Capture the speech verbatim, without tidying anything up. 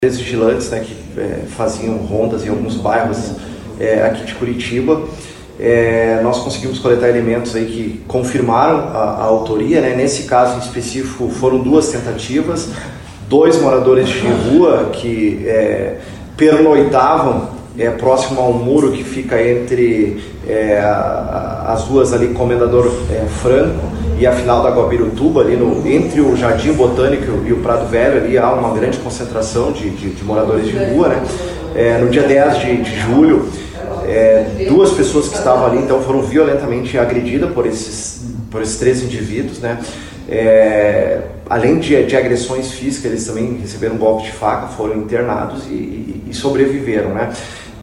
Três vigilantes, né, que é, faziam rondas em alguns bairros é, aqui de Curitiba. É, nós conseguimos coletar elementos aí que confirmaram a, a autoria, né? Nesse caso em específico foram duas tentativas, dois moradores de rua que é, pernoitavam é, próximo ao muro que fica entre é, a, as ruas ali Comendador é, Franco e a final da Guabirutuba, ali no, entre o Jardim Botânico e o Prado Velho, ali há uma grande concentração de, de, de moradores de rua, né? É, no dia dez de, de julho, é, duas pessoas que estavam ali então foram violentamente agredidas por esses, por esses três indivíduos, né? É, além de, de agressões físicas, eles também receberam um golpe de faca, foram internados e, e, e sobreviveram, né?